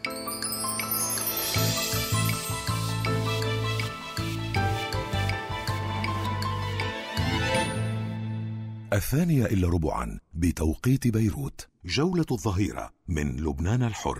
الثانية إلا ربعا بتوقيت بيروت، جولة الظهيرة من لبنان الحر.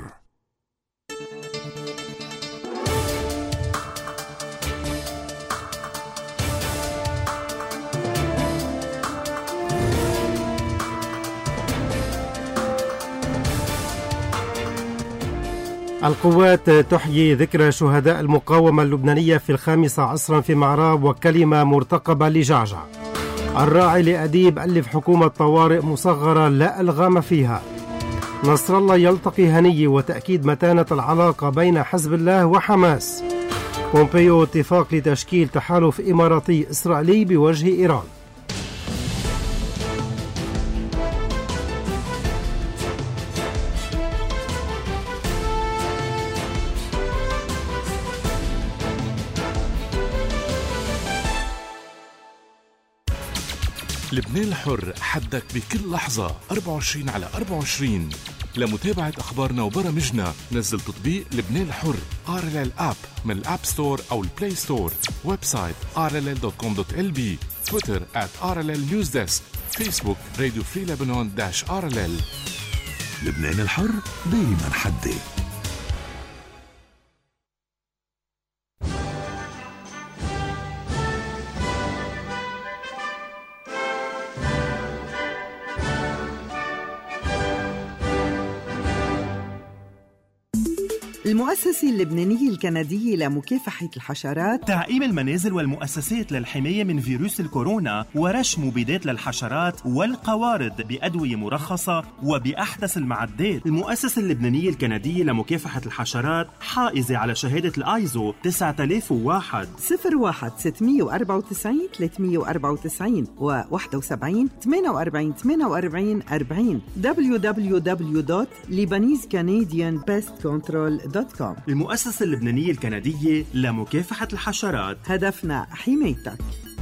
القوات تحيي ذكرى شهداء المقاومة اللبنانية في 15 عصرا في معراب، وكلمة مرتقبة لجعجع. الراعي لأديب ألف حكومة طوارئ مصغرة لا ألغام فيها. نصر الله يلتقي هنية وتأكيد متانة العلاقة بين حزب الله وحماس. بومبيو اتفاق لتشكيل تحالف إماراتي إسرائيلي بوجه إيران. لبنان الحر، حدك بكل لحظة 24/24. لمتابعة أخبارنا وبرامجنا نزل تطبيق لبنان الحر RLL App من الأب ستور أو البلاي ستور. ويب سايت rll.com.lb. تويتر @RLL News Desk. فيسبوك راديو فري لبنان -RLL. لبنان الحر دايما حدي. المؤسسة اللبنانية الكندية لمكافحة الحشرات، تعقيم المنازل والمؤسسات للحماية من فيروس الكورونا، ورش مبيدات للحشرات والقوارض بأدوية مرخصة وبأحدث المعدات. المؤسسة اللبنانية الكندية لمكافحة الحشرات حائزة على شهادة الآيزو 9001 01 694 394 و 71 48 48 40 www.lebanesecanadianpestcontrol.com. المؤسسة اللبنانية الكندية لمكافحة الحشرات، هدفنا حمايتك.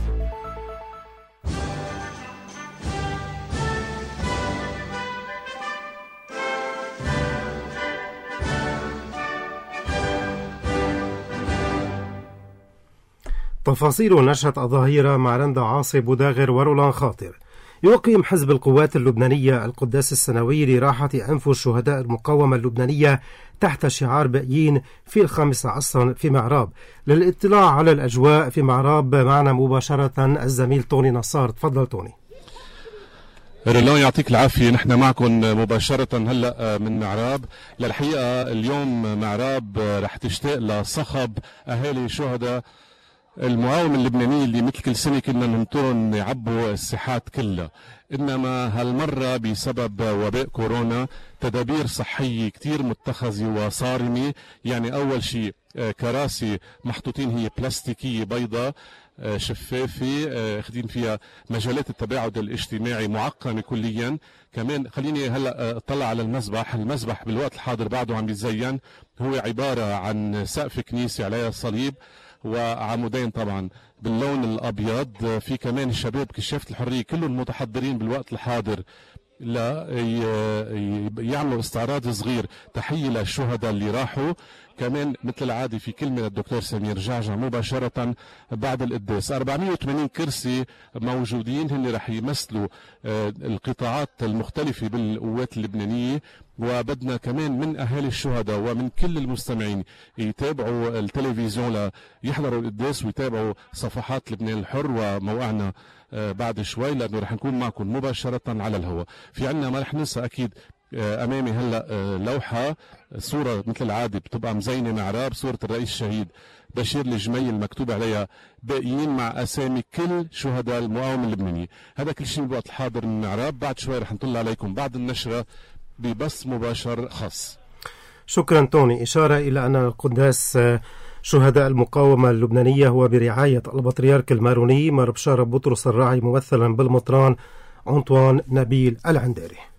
تفاصيل نشرة الظهيرة مع رندا عاصي بوداغر ورولان خاطر. يقيم حزب القوات اللبنانية القداس السنوي لراحة أنفس شهداء المقاومة اللبنانية تحت شعار باقيين في 15 عصرا في معراب. للاطلاع على الأجواء في معراب معنا مباشرة الزميل توني نصار. تفضل توني. رولان يعطيك العافية، نحن معكم مباشرة هلأ من معراب. للحقيقة اليوم معراب رح تشتاق لصخب أهالي شهداء المقاومة اللبنانية اللي مثل كل سنة كنا ننطرهم يعبوا الساحات كلها، إنما هالمرة بسبب وباء كورونا تدابير صحية كتير متخذة وصارمة. يعني أول شيء كراسي محطوطين هي بلاستيكية بيضة شفافة اخدين فيها مجالات التباعد الاجتماعي معقمة كليا. كمان خليني هلأ اطلع على المسبح. المسبح بالوقت الحاضر بعده عم بيتزين، هو عبارة عن سقف كنيسة عليها صليب وعمودين طبعا باللون الابيض. في كمان الشباب كشافة الحرية كلهم متحضرين بالوقت الحاضر لا يعملوا استعراض صغير تحية للشهداء اللي راحوا. كمان مثل العادي في كلمة الدكتور سمير جعجع مباشرة بعد القداس. 480 كرسي موجودين، هن رح يمثلوا القطاعات المختلفة بالقوات اللبنانية. وبدنا كمان من أهالي الشهداء ومن كل المستمعين يتابعوا التلفزيون ليحضروا القداس ويتابعوا صفحات لبنان الحر وموقعنا بعد شوي، لأنه رح نكون معكم مباشرة على الهواء. في عنا ما رح ننسى أكيد أمامي هلأ لوحة صورة مثل العادة بتبقى مزينة معراب، صورة الرئيس الشهيد بشير الجميل مكتوب عليها باقيين مع أسامي كل شهداء المقاومة اللبنانية. هذا كل شيء بالوقت الحاضر من معراب. بعد شوي رح نطلع عليكم بعد النشرة ببث مباشر خاص. شكرا توني. إشارة إلى أن القداس شهداء المقاومة اللبنانية هو برعاية البطريرك الماروني مر بشارة بطرس الراعي، ممثلا بالمطران أنطوان نبيل العنداري.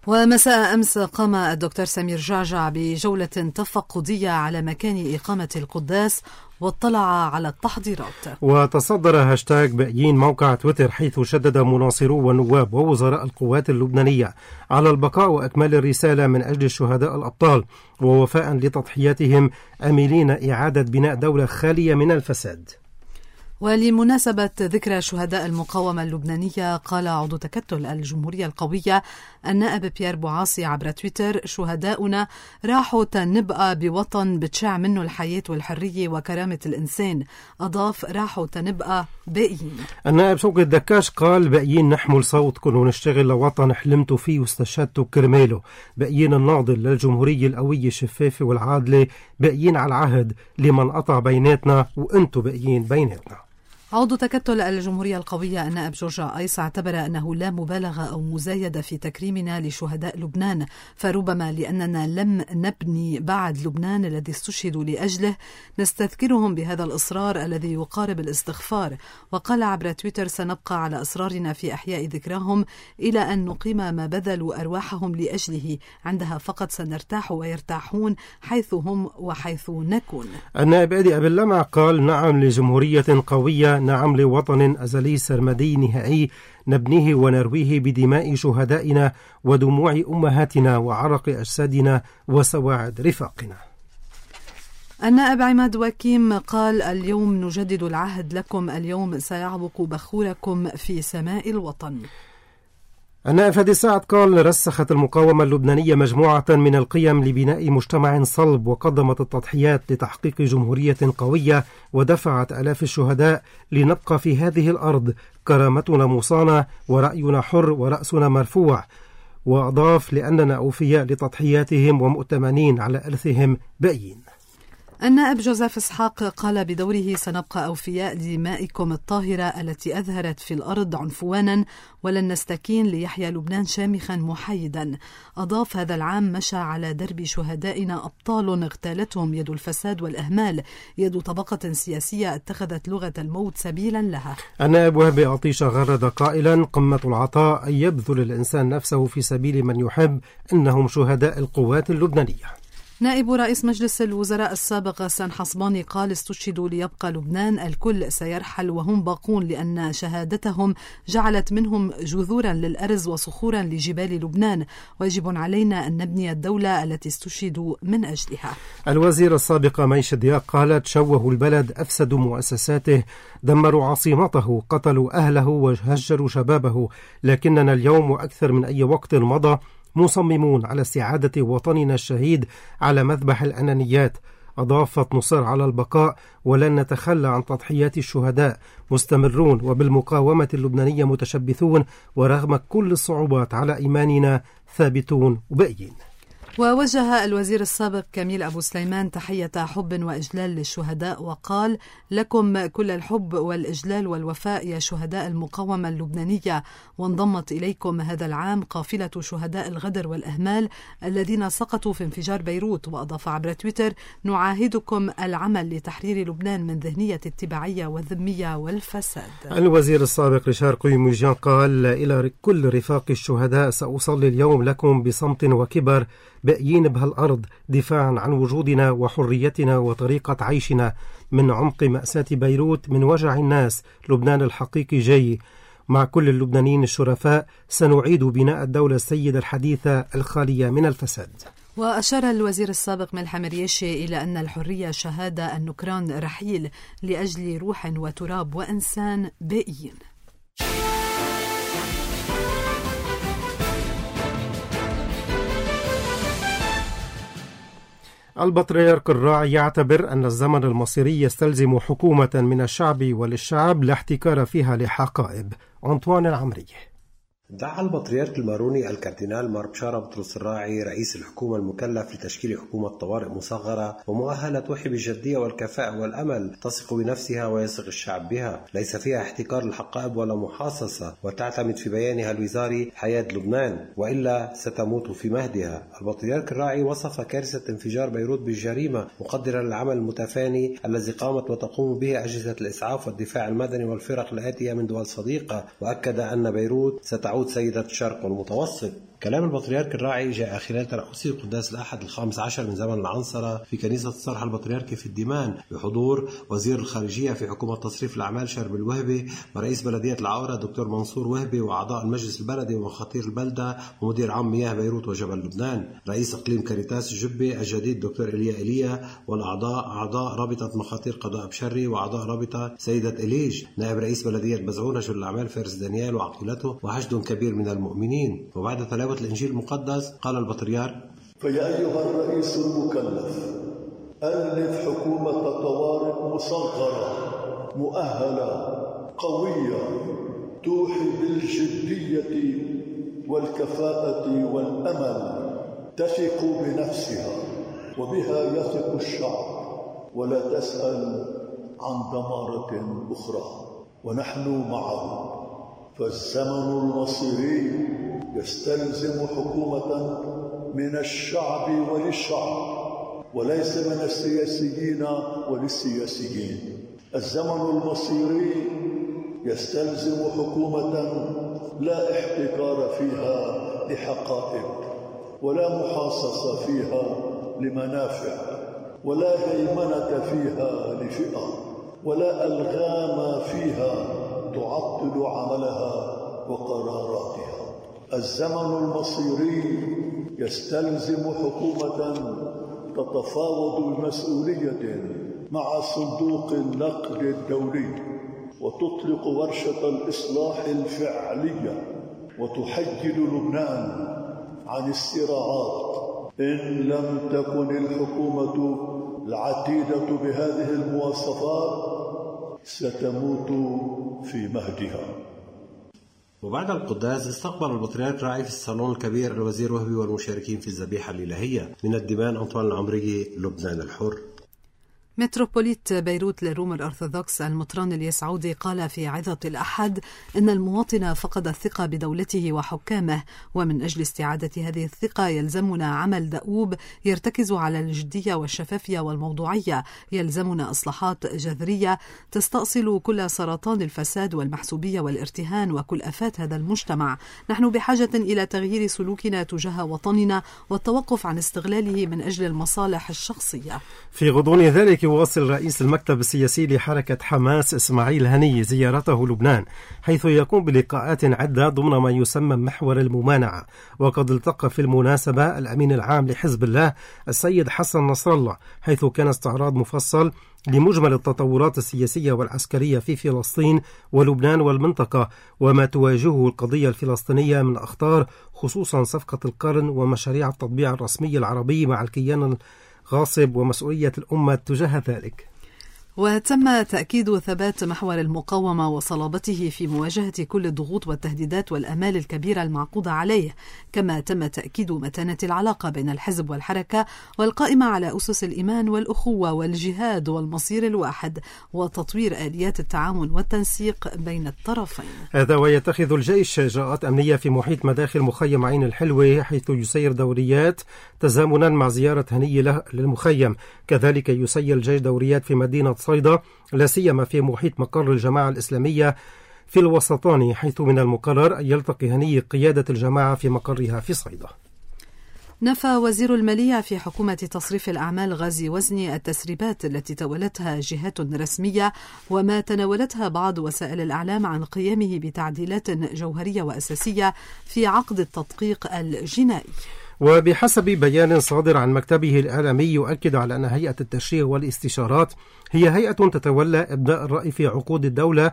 ومساء أمس قام الدكتور سمير جعجع بجولة تفقدية على مكان إقامة القداس واطلع على التحضيرات. وتصدر هاشتاج بأيين موقع تويتر، حيث شدد مناصرو والنواب ووزراء القوات اللبنانية على البقاء وأكمال الرسالة من أجل الشهداء الأبطال ووفاء لتضحياتهم، آملين إعادة بناء دولة خالية من الفساد. ولمناسبة ذكرى شهداء المقاومة اللبنانية، قال عضو تكتل الجمهورية القوية النائب بيير بوعاصي عبر تويتر: شهداؤنا راحوا تنبقى بوطن بتشع منه الحياة والحرية وكرامة الإنسان. أضاف: راحوا تنبقى باقيين. النائب شوقي الدكاش قال: باقيين نحمل صوتكم ونشتغل لوطن حلمتوا فيه واستشهدتوا كرماله. باقيين الناضل للجمهورية القوية الشفافة والعادلة. باقيين على العهد لمن قطع بيناتنا، وانتوا باقيين بيناتنا. عضو تكتل الجمهورية القوية النائب جورج أيس اعتبر أنه لا مبالغة أو مزايدة في تكريمنا لشهداء لبنان، فربما لأننا لم نبني بعد لبنان الذي استشهدوا لأجله نستذكرهم بهذا الإصرار الذي يقارب الاستغفار. وقال عبر تويتر: سنبقى على إصرارنا في إحياء ذكراهم إلى أن نقيم ما بذلوا أرواحهم لأجله، عندها فقط سنرتاح ويرتاحون حيث هم وحيث نكون. النائب أدي أبي اللمع قال: نعم لجمهورية قوية، نعم لوطن أزلي سرمدي نهائي نبنيه ونرويه بدماء شهدائنا ودموع أمهاتنا وعرق أجسادنا وسواعد رفاقنا. النائب عماد وكيم قال: اليوم نجدد العهد لكم، اليوم سيعبق بخوركم في سماء الوطن. النائب فادي سعد قال: رسخت المقاومة اللبنانية مجموعة من القيم لبناء مجتمع صلب، وقدمت التضحيات لتحقيق جمهورية قوية، ودفعت آلاف الشهداء لنبقى في هذه الأرض كرامتنا مصانة ورأينا حر ورأسنا مرفوع. وأضاف: لأننا أوفياء لتضحياتهم ومؤتمنين على إرثهم باقيين. النائب جوزيف إسحاق قال بدوره: سنبقى أوفياء لدمائكم الطاهرة التي أظهرت في الأرض عنفوانا، ولن نستكين ليحيا لبنان شامخا محايدا. أضاف: هذا العام مشى على درب شهدائنا أبطال اغتالتهم يد الفساد والأهمال، يد طبقة سياسية اتخذت لغة الموت سبيلا لها. النائب وهبي عطيشة غرد قائلا: قمة العطاء أن يبذل الإنسان نفسه في سبيل من يحب، إنهم شهداء القوات اللبنانية. نائب رئيس مجلس الوزراء السابق غسان حصباني قال: استشهدوا ليبقى لبنان، الكل سيرحل وهم باقون، لأن شهادتهم جعلت منهم جذورا للأرز وصخورا لجبال لبنان، ويجب علينا أن نبني الدولة التي استشهدوا من أجلها. الوزير السابق ميش دياق قالت: شوهوا البلد، أفسدوا مؤسساته، دمروا عاصمته، قتلوا أهله وهجروا شبابه، لكننا اليوم وأكثر من أي وقت مضى مصممون على استعادة وطننا الشهيد على مذبح الأنانيات. أضافت: نصر على البقاء ولن نتخلى عن تضحيات الشهداء، مستمرون وبالمقاومة اللبنانية متشبثون، ورغم كل الصعوبات على إيماننا ثابتون وباقيين. ووجه الوزير السابق كميل أبو سليمان تحية حب وإجلال للشهداء، وقال: لكم كل الحب والإجلال والوفاء يا شهداء المقاومة اللبنانية، وانضمت إليكم هذا العام قافلة شهداء الغدر والأهمال الذين سقطوا في انفجار بيروت. وأضاف عبر تويتر: نعاهدكم العمل لتحرير لبنان من ذهنية التبعية والذمية والفساد. الوزير السابق ريشار قيموجيان قال: إلى كل رفاق الشهداء، سأصلي اليوم لكم بصمت وكبر، باقيين بهالأرض دفاعا عن وجودنا وحريتنا وطريقة عيشنا. من عمق مأساة بيروت، من وجع الناس، لبنان الحقيقي جاي. مع كل اللبنانيين الشرفاء سنعيد بناء الدولة السيدة الحديثة الخالية من الفساد. وأشار الوزير السابق ملحم رياشي إلى أن الحرية شهادة، النكران رحيل، لأجل روح وتراب وإنسان باقيين. البطريرك الراعي يعتبر أن الزمن المصيري يستلزم حكومة من الشعب وللشعب لا احتكار فيها لحقائب. أنطوان العمرية. دعا البطريرك الماروني الكاردينال مار بشارة بطرس الراعي رئيس الحكومة المكلف لتشكيل حكومة طوارئ مصغرة ومؤهلة توحي بالجدية والكفاءة والأمل، تثق بنفسها ويثق الشعب بها، ليس فيها احتكار للحقائب ولا محاصصة، وتعتمد في بيانها الوزاري حياة لبنان وإلا ستموت في مهدها. البطريرك الراعي وصف كارثة انفجار بيروت بالجريمة، مقدرا العمل المتفاني الذي قامت وتقوم به أجهزة الإسعاف والدفاع المدني والفرق الآتية من دول صديقة، وأكد أن بيروت ستعود سيدة الشرق والمتوسط. كلام البطريرك الراعي جاء خلال ترأسه قداس الأحد 15 من زمن العنصرة في كنيسة الصرح البطريركي في الديمان بحضور وزير الخارجية في حكومة تصريف الأعمال شرب الوهبي ورئيس بلدية العورة دكتور منصور وهبي وأعضاء المجلس البلدي ومخاطير البلدة ومدير عام مياه بيروت وجبل لبنان، رئيس إقليم كاريتاس الجبي الجديد دكتور إيليا والأعضاء أعضاء رابطة مخاطير قضاء بشري وأعضاء رابطة سيدة إليج، نائب رئيس بلدية بزعون رجل الأعمال فارس دانيال وعقيلته وحشد كبير من المؤمنين. وبعد تلاوة الإنجيل المقدس قال البطريرك: فيا أيها الرئيس المكلف ألف حكومة طوارئ مصغرة مؤهلة قوية توحي بالجدية والكفاءة والأمل، تثق بنفسها وبها يثق الشعب ولا تسأل عن دمارة أخرى، ونحن معه. فالزمن المصيري يستلزم حكومة من الشعب وللشعب وليس من السياسيين وللسياسيين. الزمن المصيري يستلزم حكومة لا احتكار فيها لحقائق ولا محاصصة فيها لمنافع ولا هيمنة فيها لفئة ولا ألغام فيها تعطل عملها وقراراتها. الزمن المصيري يستلزم حكومة تتفاوض بمسؤولية مع صندوق النقد الدولي وتطلق ورشة الإصلاح الفعلية وتحيد لبنان عن الصراعات. إن لم تكن الحكومة العتيدة بهذه المواصفات ستموت في مهدها. وبعد القداس استقبل البطريرك راعي في الصالون الكبير الوزير وهبي والمشاركين في الذبيحة الإلهية. من الديمان أنطوان العمريجي، لبنان الحر. متروبوليت بيروت للروم الأرثوذكس المطران اليسعودي قال في عظة الأحد إن المواطن فقد الثقة بدولته وحكامه، ومن أجل استعادة هذه الثقة يلزمنا عمل دؤوب يرتكز على الجدية والشفافية والموضوعية، يلزمنا إصلاحات جذرية تستأصل كل سرطان الفساد والمحسوبية والارتهان وكل آفات هذا المجتمع. نحن بحاجة إلى تغيير سلوكنا تجاه وطننا والتوقف عن استغلاله من أجل المصالح الشخصية. في غضون ذلك يواصل رئيس المكتب السياسي لحركة حماس إسماعيل هني زيارته لبنان، حيث يقوم بلقاءات عدة ضمن ما يسمى محور الممانعة. وقد التقى في المناسبة الأمين العام لحزب الله السيد حسن نصر الله، حيث كان استعراض مفصل لمجمل التطورات السياسية والعسكرية في فلسطين ولبنان والمنطقة وما تواجهه القضية الفلسطينية من أخطار، خصوصا صفقة القرن ومشاريع التطبيع الرسمي العربي مع الكيان غاصب ومسؤولية الأمة تجاه ذلك. وتم تأكيد ثبات محور المقاومة وصلابته في مواجهة كل الضغوط والتهديدات والآمال الكبيرة المعقودة عليه، كما تم تأكيد متانة العلاقة بين الحزب والحركة والقائمة على أسس الإيمان والأخوة والجهاد والمصير الواحد، وتطوير آليات التعاون والتنسيق بين الطرفين. هذا ويتخذ الجيش إجراءات أمنية في محيط مداخل مخيم عين الحلوة، حيث يسير دوريات تزامنا مع زيارة هني للمخيم. كذلك يسير الجيش دوريات في مدينة صيدا، لا سيما في محيط مقر الجماعة الإسلامية في الوسطاني، حيث من المقرر أن يلتقي هني قيادة الجماعة في مقرها في صيدا. نفى وزير المالية في حكومة تصريف الأعمال غازي وزني التسريبات التي تولتها جهات رسمية وما تناولتها بعض وسائل الإعلام عن قيامه بتعديلات جوهرية وأساسية في عقد التدقيق الجنائي. وبحسب بيان صادر عن مكتبه الإعلامي يؤكد على أن هيئة التشريع والاستشارات هي هيئة تتولى إبداء الرأي في عقود الدولة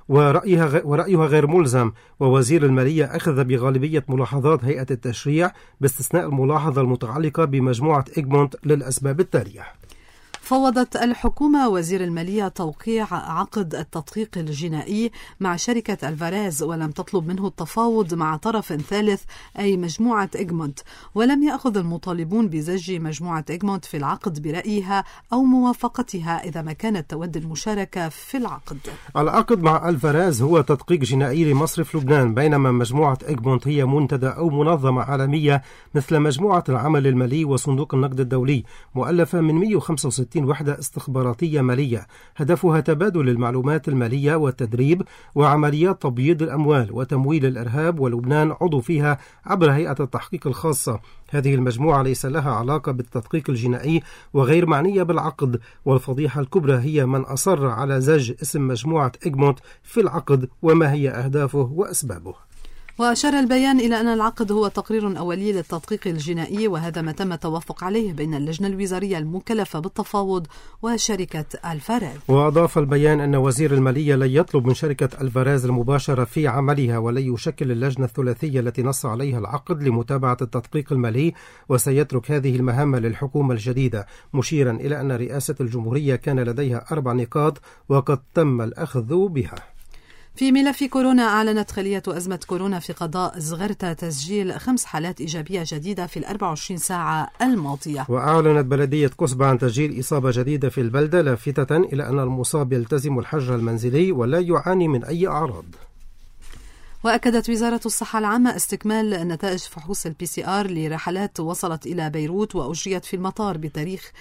ورأيها غير ملزم، ووزير المالية أخذ بغالبية ملاحظات هيئة التشريع باستثناء الملاحظة المتعلقة بمجموعة إغمونت للأسباب التالية. فوضت الحكومة وزير المالية توقيع عقد التدقيق الجنائي مع شركة الفاريز، ولم تطلب منه التفاوض مع طرف ثالث أي مجموعة إغمونت، ولم يأخذ المطالبون بزج مجموعة إغمونت في العقد برأيها أو موافقتها إذا ما كانت تود المشاركة في العقد. العقد مع الفاريز هو تدقيق جنائي لمصرف لبنان، بينما مجموعة إغمونت هي منتدى أو منظمة عالمية مثل مجموعة العمل المالي وصندوق النقد الدولي، مؤلفة من 165 وحدة استخباراتية مالية هدفها تبادل المعلومات المالية والتدريب وعمليات تبييض الأموال وتمويل الإرهاب، ولبنان عضو فيها عبر هيئة التحقيق الخاصة. هذه المجموعة ليس لها علاقة بالتدقيق الجنائي وغير معنية بالعقد، والفضيحة الكبرى هي من أصر على زج اسم مجموعة إغمونت في العقد وما هي أهدافه وأسبابه. وأشار البيان إلى أن العقد هو تقرير أولي للتدقيق الجنائي، وهذا ما تم التوافق عليه بين اللجنة الوزارية المكلفة بالتفاوض وشركة الفاراز. وأضاف البيان أن وزير المالية لن يطلب من شركة الفاراز المباشرة في عملها، ولن يشكل اللجنة الثلاثية التي نص عليها العقد لمتابعة التدقيق المالي، وسيترك هذه المهمة للحكومة الجديدة، مشيرا إلى أن رئاسة الجمهورية كان لديها 4 نقاط وقد تم الأخذ بها. في ملف كورونا، أعلنت خلية أزمة كورونا في قضاء زغرتا تسجيل 5 حالات إيجابية جديدة في 24 ساعة الماضية. وأعلنت بلدية قصبة عن تسجيل إصابة جديدة في البلدة، لافتة إلى أن المصاب يلتزم الحجر المنزلي ولا يعاني من أي أعراض. وأكدت وزارة الصحة العامة استكمال نتائج فحوص الPCR لرحلات وصلت إلى بيروت وأجريت في المطار بتاريخ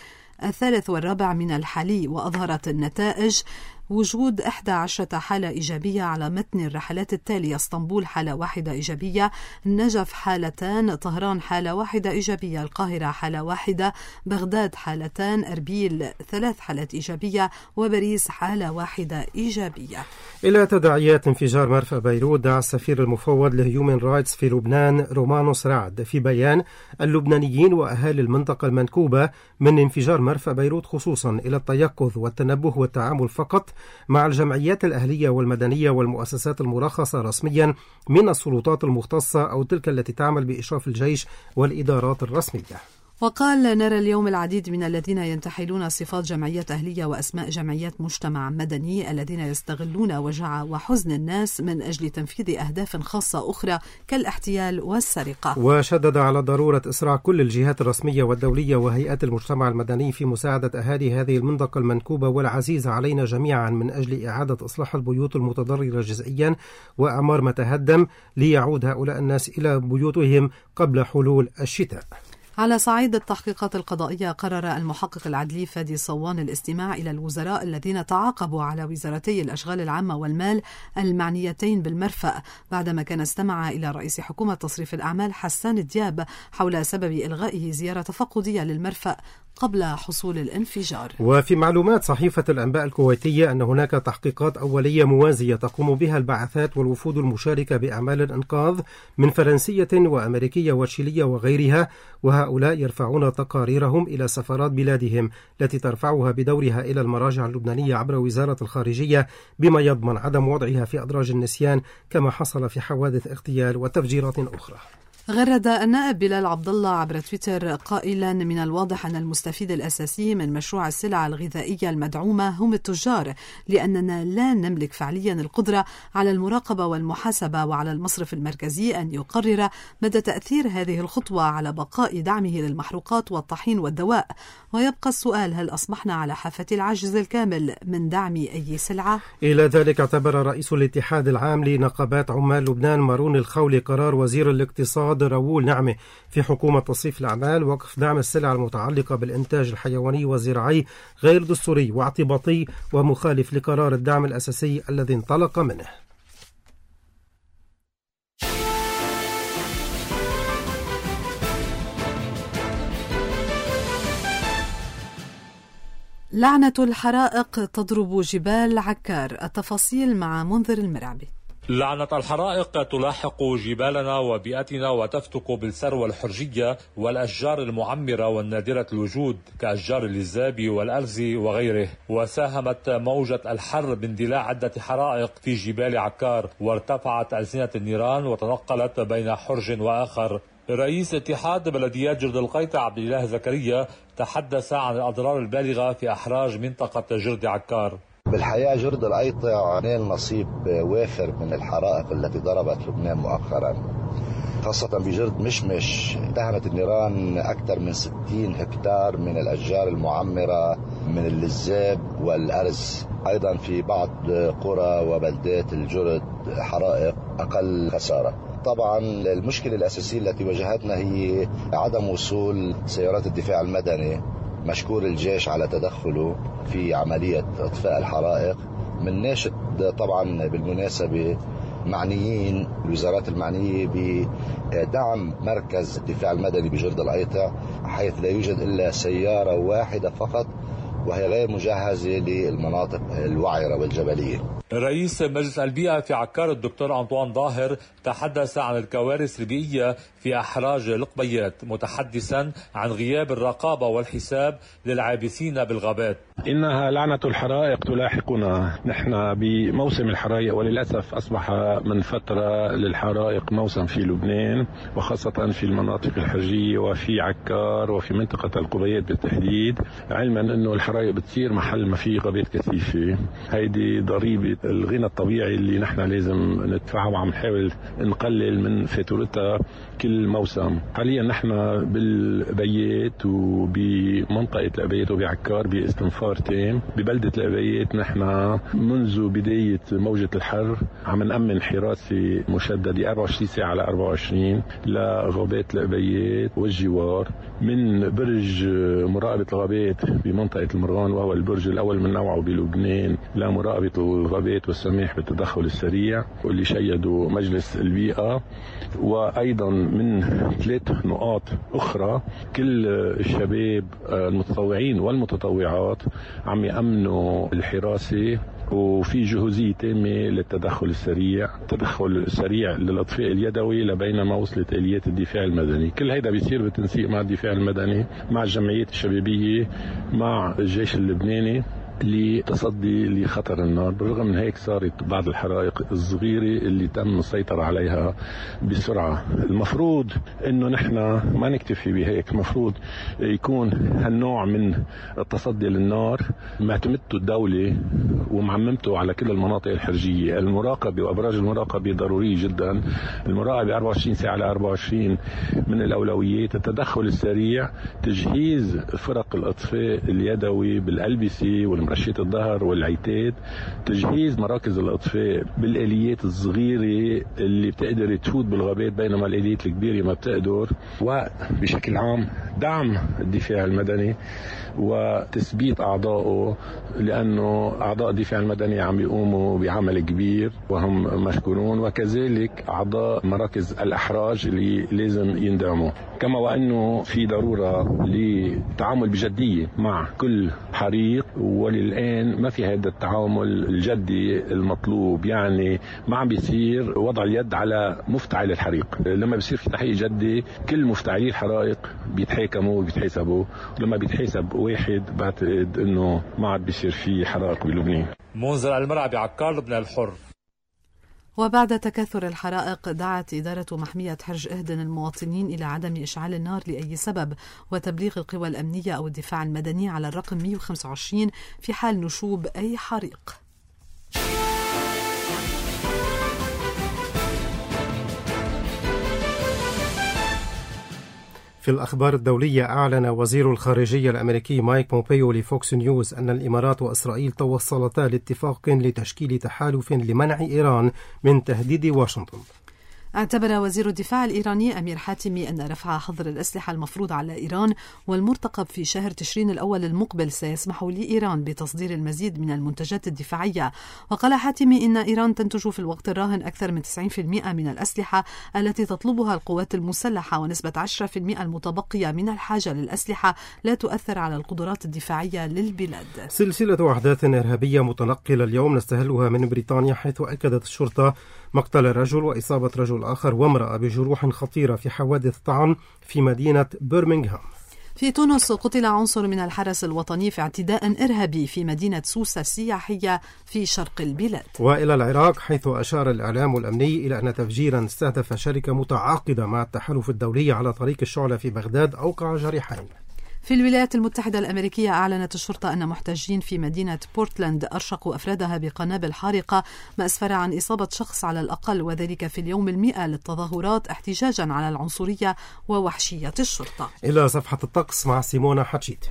3 و4 من الحالي، وأظهرت النتائج وجود 11 حالة إيجابية على متن الرحلات التالية: اسطنبول حالة واحدة إيجابية، النجف حالتان، طهران حالة واحدة إيجابية، القاهرة حالة واحدة، بغداد حالتان، أربيل 3 حالات إيجابية، وباريس حالة واحدة إيجابية. إلى تداعيات انفجار مرفأ بيروت دعا السفير المفوض لهيومن رايتس في لبنان رومانوس رعد في بيان اللبنانيين وأهالي المنطقة المنكوبة من انفجار مرفأ بيروت خصوصا إلى التيقظ والتنبه والتعامل فقط مع الجمعيات الأهلية والمدنية والمؤسسات المرخصة رسميا من السلطات المختصة أو تلك التي تعمل بإشراف الجيش والإدارات الرسمية. وقال: نرى اليوم العديد من الذين ينتحلون صفات جمعيات أهلية وأسماء جمعيات مجتمع مدني الذين يستغلون وجع وحزن الناس من أجل تنفيذ أهداف خاصة أخرى كالاحتيال والسرقة. وشدد على ضرورة إسراع كل الجهات الرسمية والدولية وهيئات المجتمع المدني في مساعدة أهالي هذه المنطقة المنكوبة والعزيزة علينا جميعا من أجل إعادة إصلاح البيوت المتضررة جزئيا وأعمار ما تهدم ليعود هؤلاء الناس إلى بيوتهم قبل حلول الشتاء. على صعيد التحقيقات القضائية، قرر المحقق العدلي فادي صوان الاستماع إلى الوزراء الذين تعاقبوا على وزارتي الأشغال العامة والمال المعنيتين بالمرفأ، بعدما كان استمع إلى رئيس حكومة تصريف الأعمال حسان دياب حول سبب إلغائه زيارة تفقدية للمرفأ قبل حصول الانفجار. وفي معلومات صحيفة الأنباء الكويتية أن هناك تحقيقات أولية موازية تقوم بها البعثات والوفود المشاركة بأعمال الإنقاذ من فرنسية وأمريكية وتشيلية وغيرها، وهؤلاء يرفعون تقاريرهم إلى سفارات بلادهم التي ترفعها بدورها إلى المراجع اللبنانية عبر وزارة الخارجية، بما يضمن عدم وضعها في أدراج النسيان كما حصل في حوادث اغتيال وتفجيرات أخرى. غرد النائب بلال عبد الله عبر تويتر قائلا: من الواضح أن المستفيد الأساسي من مشروع السلع الغذائية المدعومة هم التجار، لأننا لا نملك فعليا القدرة على المراقبة والمحاسبة، وعلى المصرف المركزي أن يقرر مدى تأثير هذه الخطوة على بقاء دعمه للمحروقات والطحين والدواء. ويبقى السؤال: هل أصبحنا على حافة العجز الكامل من دعم أي سلعة؟ إلى ذلك اعتبر رئيس الاتحاد العام لنقابات عمال لبنان مارون الخولي قرار وزير الاقتصاد راؤول نعمة في حكومة تصريف الأعمال وقف دعم السلع المتعلقة بالإنتاج الحيواني والزراعي غير دستوري واعتباطي ومخالف لقرار الدعم الأساسي الذي انطلق منه. لعنة الحرائق تضرب جبال عكار، التفاصيل مع منذر المرعبي. لعنة الحرائق تلاحق جبالنا وبيئتنا وتفتك بالثروة الحرجية والأشجار المعمرة والنادرة الوجود كأشجار اللزاب والأرز وغيره. وساهمت موجة الحر باندلاع عدة حرائق في جبال عكار، وارتفعت ألسنة النيران وتنقلت بين حرج وآخر. رئيس اتحاد بلديات جرد القيطة عبد الله زكريا تحدث عن الأضرار البالغة في أحراج منطقة جرد عكار. بالحقيقة جرد القيطة نال نصيب وافر من الحرائق التي ضربت لبنان مؤخرا، خاصة بجرد مشمش. انتهمت النيران أكثر من 60 هكتار من الأشجار المعمرة من اللزاب والأرز. أيضا في بعض قرى وبلدات الجرد حرائق أقل خسارة. طبعا المشكلة الأساسية التي واجهتنا هي عدم وصول سيارات الدفاع المدني مشكور الجيش على تدخله في عملية إطفاء الحرائق. من ناشد طبعا بالمناسبة معنيين الوزارات المعنية بدعم مركز الدفاع المدني بجرد الأيطع، حيث لا يوجد إلا سيارة واحدة فقط وهي غير مجهزة للمناطق الوعرة والجبلية. رئيس مجلس البيئة في عكار الدكتور أنطوان ظاهر تحدث عن الكوارث البيئية في أحراج القبيات، متحدثا عن غياب الرقابة والحساب للعابثين بالغابات. إنها لعنة الحرائق تلاحقنا نحن بموسم الحرائق، وللأسف أصبح من فترة للحرائق موسم في لبنان، وخاصة في المناطق الحرجية وفي عكار وفي منطقة القبيات بالتحديد، علما أنه الحرائق بتصير محل ما في غابات كثيفة. هيدي ضريبة الغنى الطبيعي اللي نحن لازم ندفعها، وعم نحاول نقلل من فاتورتها كل موسم. حاليا نحن بالأبيات وبمنطقة الأبيات وبعكار باستنفار تام. ببلدة الأبيات نحن منذ بداية موجة الحر عم نأمن حراسة مشددة 24 ساعة على 24 لغابات الأبيات والجوار، من برج مراقبة الغابات بمنطقة المرغان وهو البرج الأول من نوعه بلبنان لمراقبة الغابات والسماح بالتدخل السريع واللي شيدوا مجلس البيئة، وأيضا من 3 نقاط أخرى كل الشباب المتطوعين والمتطوعات عم يأمنوا الحراسة، وفي جهوزية تامة للتدخل السريع، التدخل السريع للإطفاء اليدوي لبينما وصلت آليات الدفاع المدني. كل هيدا بيصير بالتنسيق مع الدفاع المدني، مع الجمعيات الشبابية، مع الجيش اللبناني لتصدي لخطر النار. بالرغم من هيك صارت بعض الحرائق الصغيرة اللي تم السيطرة عليها بسرعة. المفروض انه نحن ما نكتفي بهيك، المفروض يكون هالنوع من التصدي للنار معتمدته الدولة ومعممته على كل المناطق الحرجية. المراقبة وأبراج المراقبة ضرورية جدا، المراقبة 24 ساعة على 24 من الأولويات. التدخل السريع، تجهيز فرق الإطفاء اليدوي بالألبسة والمرشية الظهر والعتاد، تجهيز مراكز الإطفاء بالآليات الصغيرة اللي بتقدر تفوت بالغابات بينما الآليات الكبيرة ما بتقدر، وبشكل عام دعم الدفاع المدني وتثبيت أعضائه، لأنه أعضاء الدفاع المدني عم يقوموا بعمل كبير وهم مشكورون، وكذلك أعضاء مراكز الأحراج اللي لازم يندعموا. كما وأنه في ضرورة للتعامل بجدية مع كل حريق، وللآن ما في هذا التعامل الجدي المطلوب. يعني ما عم بيصير وضع اليد على مفتعل الحريق. لما بيصير في تحقيق جدي كل مفتعلي الحرائق بيتحاكموا وبيتحاسبوا، ولما بيتحاسب واحد بعتقد انه ما عاد بيصير في حرائق بلبنان. منذر المرعى بعكار لبنان الحر. وبعد تكاثر الحرائق دعت إدارة محمية حرج إهدن المواطنين إلى عدم إشعال النار لأي سبب، وتبليغ القوى الأمنية أو الدفاع المدني على الرقم 125 في حال نشوب أي حريق. في الأخبار الدولية، أعلن وزير الخارجية الأمريكي مايك بومبيو لفوكس نيوز أن الإمارات وإسرائيل توصلتا لاتفاق لتشكيل تحالف لمنع إيران من تهديد واشنطن. اعتبر وزير الدفاع الإيراني أمير حاتمي أن رفع حظر الأسلحة المفروض على إيران والمرتقب في شهر تشرين الأول المقبل سيسمح لإيران بتصدير المزيد من المنتجات الدفاعية. وقال حاتمي إن إيران تنتج في الوقت الراهن أكثر من 90% من الأسلحة التي تطلبها القوات المسلحة، ونسبة 10% المتبقية من الحاجة للأسلحة لا تؤثر على القدرات الدفاعية للبلاد. سلسلة أحداث إرهابية متنقلة اليوم نستهلها من بريطانيا، حيث أكدت الشرطة مقتل رجل وإصابة رجل آخر وامرأة بجروح خطيرة في حوادث طعن في مدينة برمنغهام. في تونس قتل عنصر من الحرس الوطني في اعتداء إرهابي في مدينة سوسة السياحية في شرق البلاد. وإلى العراق، حيث أشار الإعلام الأمني إلى أن تفجيرا استهدف شركة متعاقدة مع التحالف الدولي على طريق الشعلة في بغداد أوقع جريحين. في الولايات المتحدة الأمريكية أعلنت الشرطة أن محتجين في مدينة بورتلاند أرشقوا أفرادها بقنابل حارقة، ما أسفر عن إصابة شخص على الأقل، وذلك في اليوم 100 للتظاهرات احتجاجا على العنصرية ووحشية الشرطة. إلى صفحة الطقس مع سيمونا حتشيت.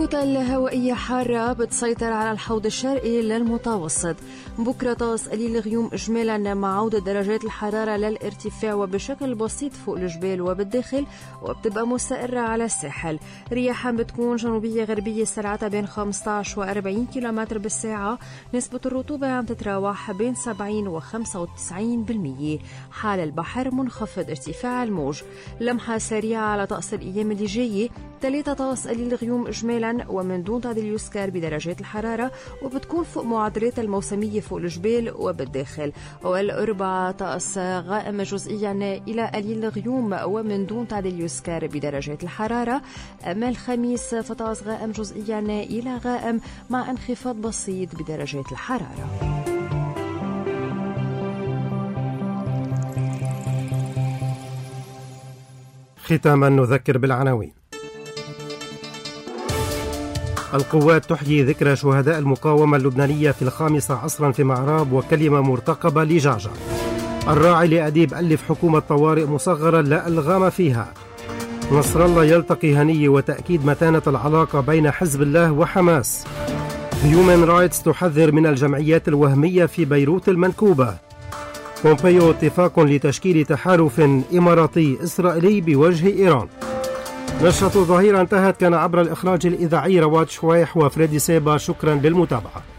كتل هوائية حارة بتسيطر على الحوض الشرقي للمتوسط. بكرة طقس قليل غيوم إجمالا مع عودة درجات الحرارة للارتفاع وبشكل بسيط فوق الجبال وبالداخل، وبتبقى مستقرة على الساحل. رياحا بتكون جنوبية غربية سرعتها بين 15 و 40 كيلومتر بالساعة. نسبة الرطوبة عم تتراوح بين 70 و 95%. حال البحر منخفض ارتفاع الموج. لمحة سريعة على طقس الأيام اللي جاية. 3 طقس قليل غيوم إجمالا ومن دون تعديل يسكر بدرجات الحرارة، وبتكون فوق معدلات الموسمية فوق الجبال وبالداخل. والأربعة طقس غائم جزئيا إلى قليل غيوم ومن دون تعديل يسكر بدرجات الحرارة. أما الخميس فطقس غائم جزئيا إلى غائم مع انخفاض بسيط بدرجات الحرارة. ختاما نذكر بالعناوين. القوات تحيي ذكرى شهداء المقاومة اللبنانية في 5 عصرا في معراب وكلمة مرتقبة لجعجع. الراعي لأديب ألف حكومة طوارئ مصغرة لا ألغام فيها. نصر الله يلتقي هنية وتأكيد متانة العلاقة بين حزب الله وحماس. هيومن رايتس تحذر من الجمعيات الوهمية في بيروت المنكوبة. بومبيو اتفاق لتشكيل تحالف إماراتي إسرائيلي بوجه إيران. نشرة الظهيرة انتهت. كان عبر الإخراج الإذاعي رواد شويح وفريدي سيبا. شكرا للمتابعة.